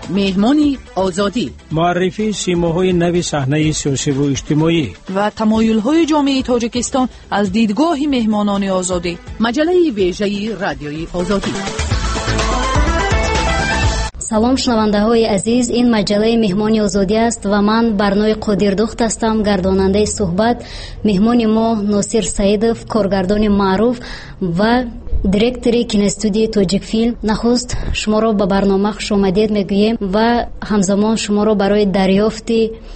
مهمانی آزادی، معرفی سیماهای نوی صحنه سیاسی و اجتماعی و تمایل‌های جامعه تاجیکستان از دیدگاه مهمانان آزادی. مجله ویژه رادیوی آزادی. سلام شنونده‌های عزیز، این مجله مهمانی آزادی است و من برنوی قادردخت هستم، گرداننده صحبت. مهمان ما ناصر سعیدов، کارگردان معروف و دایرکتори کینوستودیوی تاجیک فیلم. نخست شما را به برنامه خوش آمدید میگوییم و همزمان شما را برای دریافت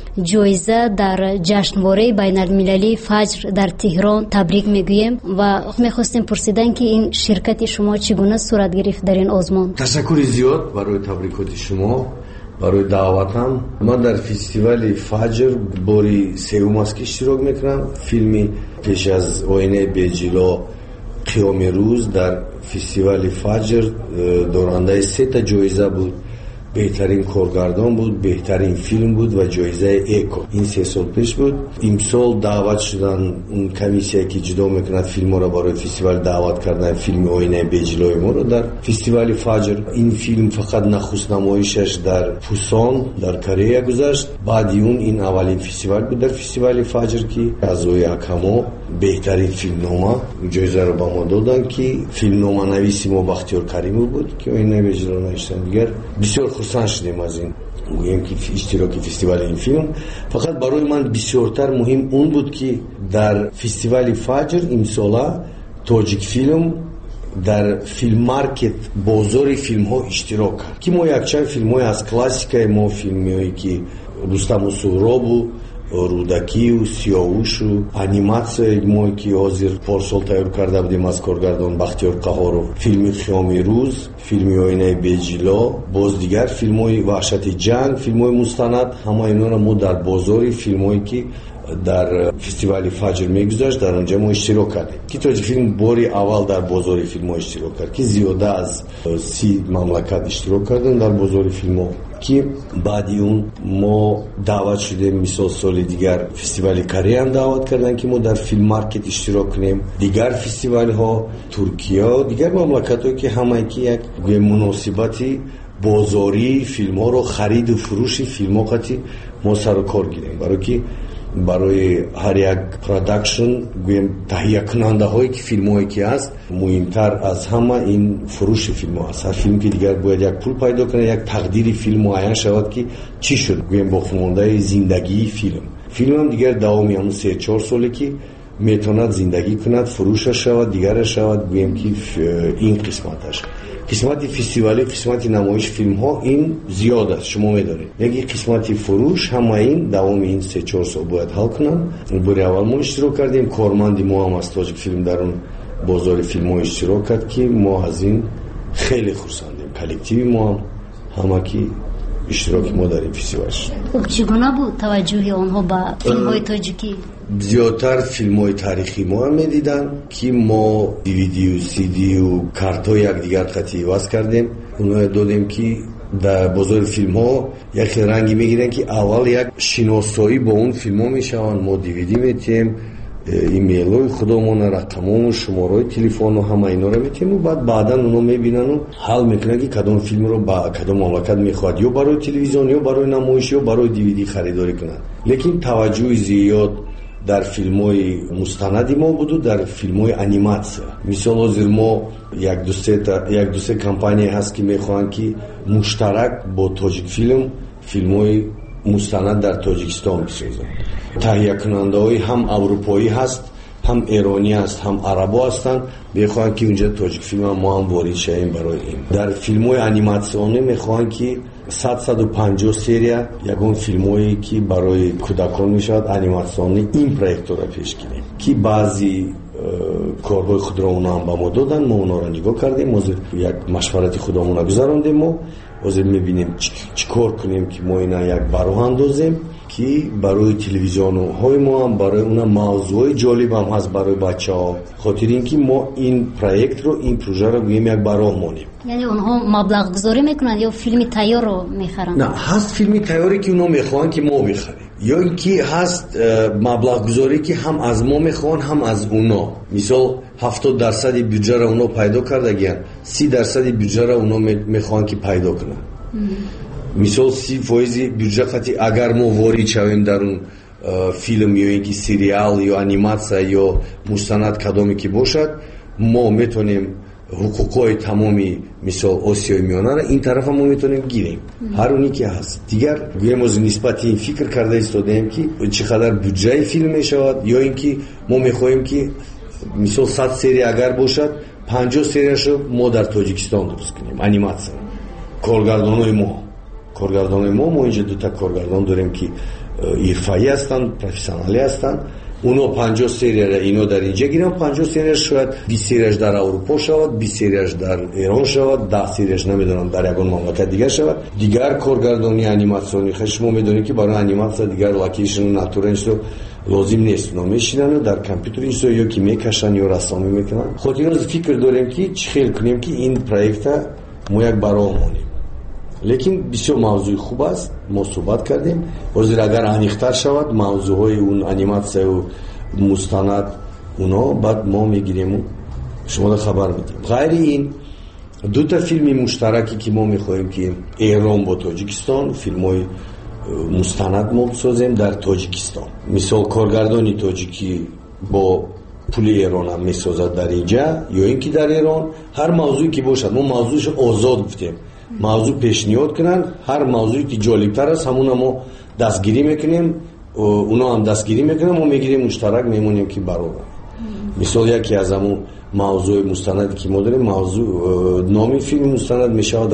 جایزه در جشنواره بین‌المللی فجر در تهران تبریک میگوییم و میخواستیم پرسیدن که این شرکت شما چگونه صورت گرفت در این آزمون. تشکر زیاد برای تبریکات شما، برای دعوتم. من در فستیوال فجر باری سوم است که اشتراک میکنم. فیلمی پیش از آینه بیجلو قیام روز در فستیوال فجر دارنده 3 جایزه بود. بهترین کارگردان بود، بهترین فیلم بود و جایزه اکو. این 3 سال پیش بود. امسال دعوت شدن اون کمیسیه که جدا میکند فیلم را برای فستیوال دعوت کردن فیلم آینه بیجلوی ما رو در فستیوال فجر. این فیلم فقط نخست نمایشش در پوسان در کره گذشت. بعد اون این اولین فستیوال بود در فستیوال فجر که از اوی اکما بهترین فیلمنامه جایزه رو به ما دادن که فیلمنامه نویس ما بختیار کریمی بود که آینه بیجلو نوشتن. دیگر بسیار خرسند شدیم از این گویم که اشتراکی فستیوال این فیلم. فقط برای من بسیارتر مهم اون بود که در فستیوال فجر امسال تاجیک فیلم در فیلم مارکت بازار فیلم ها اشتراک کرد که ما یکچند فیلم های از کلاسیکای ما، فیلمی هایی که رستم و سهراب و رودکی و سیاوش و انیماسیای ما که حاضر پارسال تیار کرده بودیم از کارگردان بختیار قهارov، فیلم خیام روز، فیلم آینه بیجلو، باز دیگر فیلم های وحشت جنگ، فیلم های مستند، همه اینا را ما در بازار فیلم هایی که در فستیوال فجر میگذاشت در اونجا ما اشتراک کردیم که تاجیک فیلم باری اول در بازار فیلم ها اشتراک کرد که زیاده از 30 مملکت اشتراک کردن در بازار فیلم ها. که بعدی اون ما دعوت شدیم مثال سال دیگر فستیوال کره هم دعوت کردن که ما در فیلم مارکت اشتراک کنیم. دیگر فستیوال ها ترکیه، دیگر مملکت ها که همه که یک مناسبتی بازاری فیلم ها رو خرید و فروش فیلم ها قطعی ما سر و کار گیریم، برای که برای هر یک پروداکشن گویم تهیه کننده هایی که فیلم هایی که هست مهمتر از همه این فروش فیلم ها هست. هر فیلم که دیگر باید یک پول پیدا کنه، یک تقدیر فیلم معین شود که چی شد گویم باقی مانده زندگی فیلم هم دیگر دوامی همون 3-4 ساله که میتوند زندگی کند، فروشش شود، دیگرش شود گویم که این قسمتش. قسمت فستیوالی، قسمت نمایش فیلم ها این زیاد است، شما میدارید. یکی قسمت فروش همه این دوام این 3-4 سال باید حل کنن. باری اول ما اشتراک کردیم، کارمند ما هم از تاجیک فیلم در اون بازار فیلم ها اشتراک کرد که ما از این خیلی خرسندیم. کلکتیوی ما هم همه که اشتراک ما در این فستیوال شد. چگونه بود توجه آنها به فیلم های تاجیکی؟ زیادتر فیلم های تاریخی ما هم میدیدن که ما دیویدی و سیدی و کارت های یک دیگر قطعی واسه کردیم، اونها دادیم که در بازار فیلم ها یک رنگی میگیرن که اول یک شناسایی با اون فیلم ها میشون. ما دیویدی میتیم، ایمیل های خودمون، رقم و شماره های تلفن و همه اینا رو میتیم و بعدا اونها میبینن و حل میکنن که کدام فیلم رو با کدام مملکت میخواد، یا برای تلویزیون یا برای نمایش یا برای دیویدی خریداری کنن. لیکن توجه زیاد در فیلم های مستندی ما بود و در فیلم های انیماسیون. مثال حاضر ما یک دو سه کمپانی هست که میخوان که مشترک با تاجیک فیلم های مستند در تاجیکستان بسازن. تهیه کننده های هم اروپایی هست، هم ایرانی هست، هم عربا هستن. میخوان که اونجا تاجیک فیلم هم ما هم وارد شیم. برای این در فیلم های انیماسیونی میخوان که 150 سری یگون فیلم هایی که برای کودکان میشود انیماسیونی این پروژه را پیش کنیم که بعضی کارهای خود را اونا هم با ما دادن، ما اونا را نگاه کردیم، ما یک مشورت خودمون را گذراندیم. ما حاضر میبینیم چیکار کنیم که ما اینا یک براه اندازیم که برای تلویزیون های ما هم برای اونا موضوع جالب هم هست برای بچه ها، خاطر اینکه ما این پروژه رو این پروژه رو گویم یک براه مانیم. یعنی اونها مبلغ گذاری میکنن یا فیلم تیار رو میخرن؟ نه، هست فیلم تیاری که اونا میخوان که ما بخریم، یا اینکه هست مبلغ گذاری که هم از ما میخوان هم از اونا. مثال 70% بودجه را اونا پیدا کردگیان، 30% بودجه را اونا میخوان که پیدا کنن. мисол 30% бюджет хати агар мо ворид шавем дар он филм ё ин ки сериал ё аниматсия ё мустанад кадоме ки бошад мо метонем ҳуқуқҳои тамоми мисол осиёи миёнаро ин тарафа мо метонем гирем ҳар оне ки ҳаст. дигар гӯем оз нисбати ин фикр карда истодаем ки чӣ қадар бюджаи филм мешавад ё ин ки мо мехоҳем ки мисол 100 серия агар бошад 50 серияшо мо дар тоҷикистон дуруст кунем аниматсия. коргардонои мо инҷо дута коргардон дорем ки ирфаӣ ҳастанд, профессионалӣ ҳастанд. اونا 50 سری را اینا در اینجا گیرن، 50 سریش شاید 20 سریش در اروپا شود، 20 سریش در ایران شود، 10 سریش نمیدونم در یگان مملکت دیگه شود. دیگر کارگردانی انیماسیونی شما میدونید که برای انیماسیون دیگر لوکیشن و ناتورنش رو لازم نیست، اونا میشینن و در کامپیوتر اینو یا کی میکشن یا رسامی میکنن. خود اینو فکر داریم که چه خیلی کنیم که این پروژه ما یک برنامه‌ای. لیکن بسیار موضوع خوب است، ما صحبت کردیم. وزیر اگر انیختر شود موضوعهای اون انیماسیون و مستند اونا بعد ما میگیریم شما خبر میدیم. غیر این دو تا فیلم مشترکی که ما میخوایم که ایران با تاجیکستان فیلمای مستند ما بسازیم در تاجیکستان. مثال کارگردانی تاجیکی با پول ایران هم میسازد در اینجا یا اینکه در ایران هر موضوعی که باشد ما موضوعش آزاد گفتیم. موضوع پیشنهاد کنن، هر موضوعی که جالب‌تر است همون ما دستگیری میکنیم، اونا هم دستگیری میکنن، ما میگیریم مشترک میمونیم که برابر. مثال یکی از همون موضوع مستندی که ما داریم، موضوع نامی فیلم مستند میشود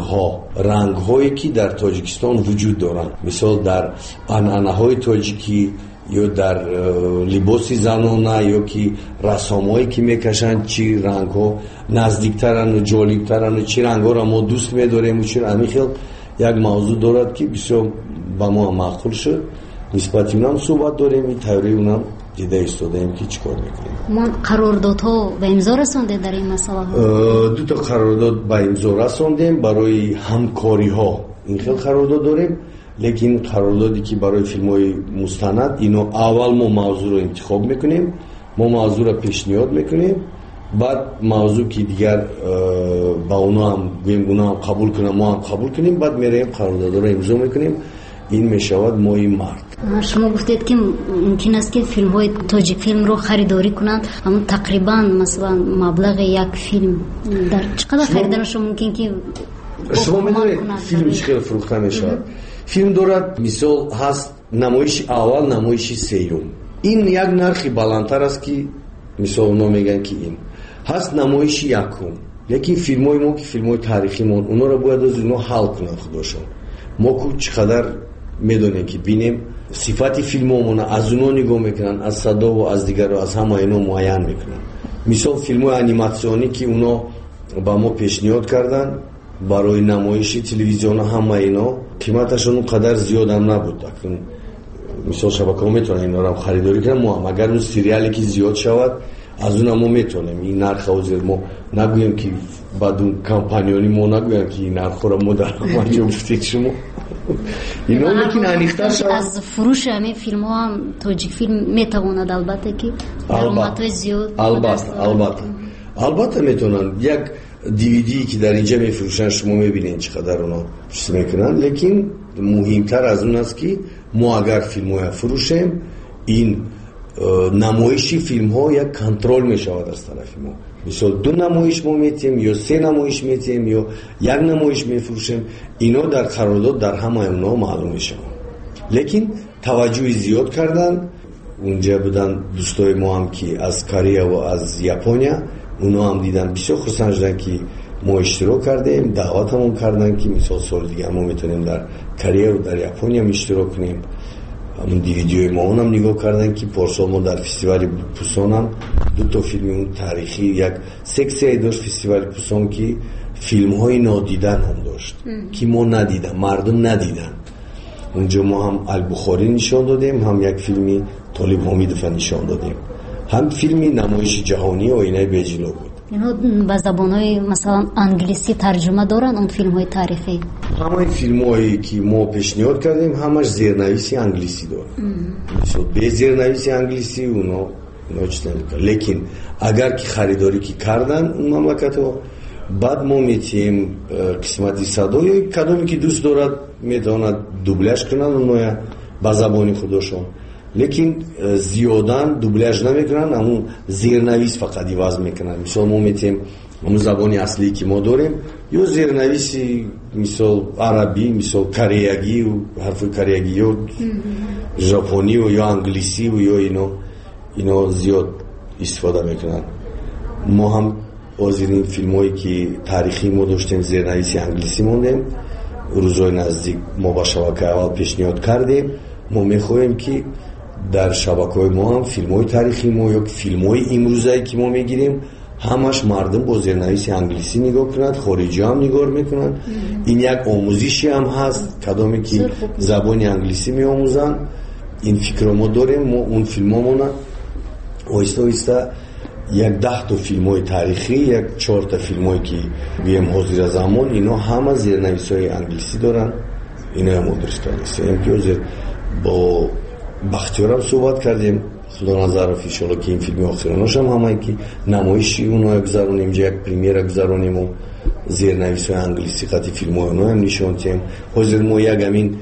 رنگ‌هایی که در تاجیکستان وجود دارن. مثال در عنعنه‌های تاجیکی یا در لباس زنانه یا که رسامایی که میکشن چی رنگ‌ها نزدیکترن و جالبترن و چی رنگ‌ها را ما دوست می‌داریم و چی همین خیلی یک موضوع دارد که بسیار با ما معقول شد. نسبت اونم صحبت داریم، این تئوری اونم دیده ایستادیم که چیکار میکنیم. ما قراردادها به امضا رساندیم در این مسئله. دو تا قرارداد به امضا رساندیم برای همکاری‌ها. این خیلی قرارداد داریم. لیکن قراردادی که برای فیلم‌های مستند اینو اول ما موضوع رو انتخاب میکنیم، ما موضوع رو پیشنهاد میکنیم، بعد موضوع که دیگر با اونا هم بگیم اونا هم قبول کنن ما هم قبول کنیم، بعد میریم قرارداد رو امضا میکنیم. این میشود مای مرد. شما گفتید که ممکن است که فیلم‌های تاجیک فیلم رو خریداری کنند، اما تقریبا مثلا مبلغ یک فیلم در چقدر خریدارش ممکن که شما میدونید فیلم چقدر فروخته میشود؟ فیلم دارد مثال هست نمایش اول، نمایش سوم. این یک نرخی بالاتر است که مثال اونا میگن که این هست نمایش یکم. یکی فیلم‌های ما که فیلم‌های تاریخی ما اونا رو باید از اونا حل کنن خودشون. ما کو چقدر میدونیم که ببینیم صفات فیلممون از اونا نگاه میکنن، از صدا و از دیگر و از همه اینا معین میکنن. مثال فیلم‌های انیماسیونی که اونا با ما پیشنهاد کردن برای نمایش تلویزیون همه اینا قیمتشون اونقدر زیاد هم نبود. اکنون مثال شبکه‌ها میتونن اینا رو خریداری کنن، ما هم اگر اون سریالی که زیاد شود از اون ما میتونیم این نرخ اوزر ما نگویم که بعد اون کمپانیانی ما نگویم که این نرخ رو ما در همانجا گفتید شما اینا لیکن انیختر شود. از فروش همین فیلم ها هم تاجیک فیلم میتواند البته که درآمدهای زیاد البته میتونن. یک دیویدی که در اینجا میفروشن شما میبینین چقدر اونا چیز میکنن، لیکن مهمتر از اون است که ما اگر فیلم ها فروشیم این نمایشی فیلم ها یک کنترل میشود از طرف ما. مثلا 2 نمایش ما میتیم یا 3 نمایش میتیم یا 1 نمایش میفروشیم، اینا در قرارداد در همه اونا معلوم میشه. لیکن توجه زیاد کردن اونجا بودن دوستای ما هم که از کره و از ژاپنیا، اونا هم دیدن بسیار خرسند شدن که ما اشتراک کردیم، دعوت هم کردن که مثال سال دیگه ما میتونیم در کره و در ژاپنیا اشتراک کنیم. همون دیویدیوی ما اونم نگاه کردن که پارسال ما در فستیوال پوسان هم 2 تا فیلم اون تاریخی یک سکسیای داشت فستیوال پوسان که فیلم های نادیدن هم داشت که ما ندیدن، مردم ندیدن. اونجا ما هم البخاری نشان دادیم، هم یک فیلمی طالب حمیدوف نشان دادیم، هم فیلمی نمایش جهانی آینه بیجلو بود. اینا به زبان‌های مثلا انگلیسی ترجمه دارن اون فیلم‌های تاریخی؟ همه فیلم‌هایی که ما پیشنهاد کردیم همش زیرنویسی انگلیسی داره. مثلا به زیرنویسی انگلیسی اونا چیز نمی‌کنن. لیکن اگر که خریداری که کردن اون مملکت‌ها بعد ما میتیم قسمتی صدا یا کدومی که دوست دارد میتواند دوبلش کنن اونها با زبانی خودشون، لیکن زیادن دوبلش نمیکنن، همون زیرنویس فقط عوض میکنن. مثلا ما میتیم همون زبانی اصلی که ما داریم یا زیرنویسی مثل عربی، مثل کریگی و حرف کریگی و ژاپنی و یا انگلیسی و یا اینا زیاد استفاده میکنن. ما هم از این فیلم هایی که تاریخی ما داشتیم زیرنویسی انگلیسی موندیم، روزهای نزدیک ما با شبکه اول پیشنهاد کردیم. ما میخواهیم که در شبکه ما هم فیلم های تاریخی ما یا فیلم های امروزی که ما میگیریم همش مردم با زیرنویسی انگلیسی نگاه کنند، خارجی هم نگاه میکنند. این یک آموزشی هم هست، کدامی که زبان انگلیسی میآموزن. این فکر ما داریم. ما اون فیلم ها آیسته آیسته 10 تا فیلم های تاریخی، 4 تا فیلم هایی که بیم حاضر زمان، اینا همه زیرنویسی های انگلیسی دارن. اینا هم درست کردیم. با بختیار هم صحبت کردیم، خدا نظرف ایشالا که این فیلم آخرانش هم همه که نمایشی اونها گذارونیم، یک پریمیر گذارونیم و زیرنویسی های انگلیسی قطعی فیلم های اونها هم نشوندیم. حاضر ما یک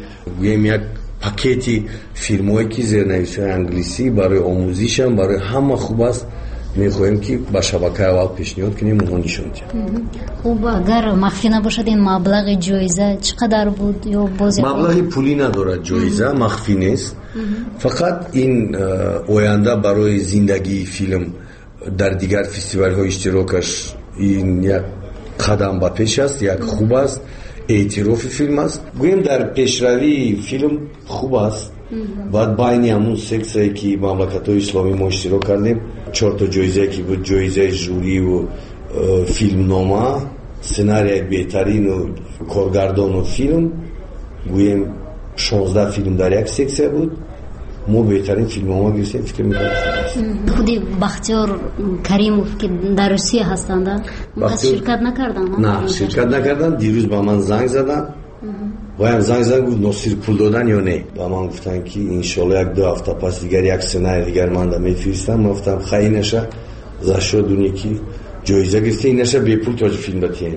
پاکتی فیلم هایی که زیرنویسی های انگلیسی برای آموزش هم برای همه خوب است، میخواهیم که با شبکه اول پیشنهاد کنیم اونها نشوندیم. خوب، اگر مخفی نباشد این مبلغ جایزه چقدر بود؟ یا مبلغ پولی ندارد جایزه، مخفی نیست. فقط این آینده برای زندگی فیلم در دیگر فستیوال های اشتراکش این یک قدم به پیش است، یک خوب است، اعتراف فیلم است. گویم در پیشروی فیلم خوب است. بعد بین همون سکسایی که مملکت های اسلامی ما اشتراک کردیم 4 تا جایزه که بود، جایزه جوری و فیلم نامه، سناریوی بهترین و کارگردان و فیلم. گویم 16 فیلم در یک سکسه بود. ما بهترین فیلم ها گرفتیم. فکر میکنم خودی بختیار کریموف که در روسیه هستند شرکت نکردن؟ نه شرکت نکردن. دیروز با من زنگ زدن و هم زنگ بود نصیر پول دادن یا نه. با من گفتن که انشالله 1-2 هفته پس دیگر یک سناریو دیگر من دا میفرستم. من گفتم خیلی نشه زشو دونی که جایزه گرفته، این نشه به پول تاج فیلم بتین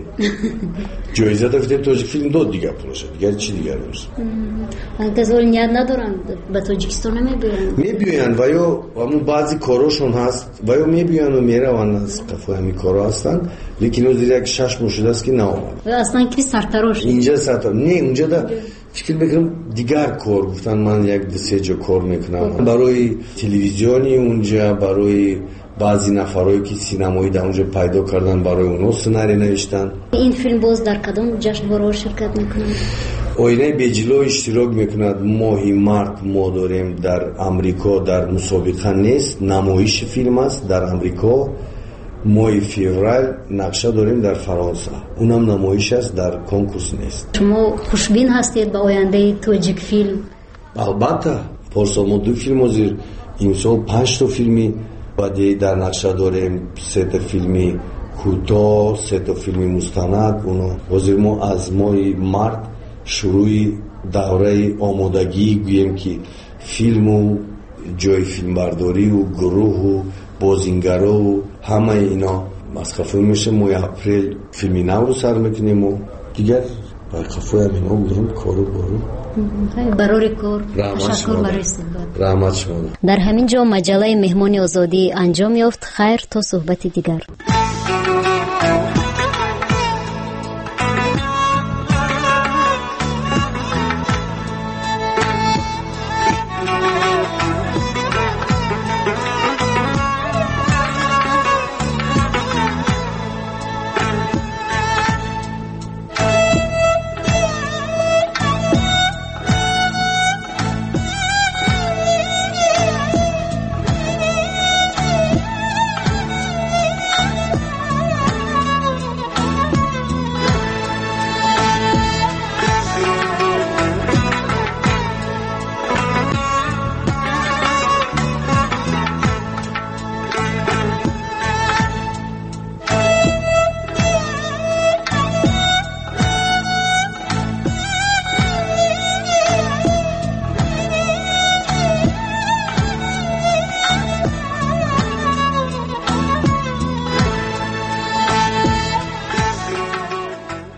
جایزه داشتیم تاج فیلم داد دیگه پولش دیگه چی دیگه روز انتظار نیت ندارن به تاجیکستان میبیان و یا همون بعضی کاراشون هست و یا میبیان و میروان از قفای همین کارا هستن، لیکن اون زیر یک 6 ماه شده است که نامد و اصلا کی سرتراش اینجا سرتر نه اونجا دا فکر میکنم دیگر کار گفتن. من 1-2 جا کار میکنم برای تلویزیونی اونجا، برای بعضی نفرایی که سینمایی در اونجا پیدا کردن برای اونها سناریو نوشتن. این فیلم باز در کدام جشنواره شرکت میکنه؟ آینه بجلو اشتراک میکند. ماهی مارت ما داریم در امریکا، در مسابقه نیست، نمایش فیلم است در امریکا. ماه فوریه نقشه داریم در فرانسه، اونم نمایش است، در کنکورس نیست. شما خوشبین هستید به آینده تاجیک فیلم؟ البته پارسال ما 2 فیلم حاضر، امسال 5 تا فیلمی بعدی در نقشه داریم، 3 تا فیلمی کوتاه، 3 تا فیلمی مستند. اونا حاضر ما از ماه مارت شروع دوره آمادگی گویم که فیلم و جای فیلم برداری و گروه و بازینگرا و همه اینا مصرف میشه. ماه اپریل فیلمی نو رو سر میکنیم و دیگر برخفای هم اینا بودیم کارو بارو برای کار. تشکر برای صحبت. رحمت شما. در همین جا مجله مهمان آزادی انجام یافت. خیر تا صحبت دیگر.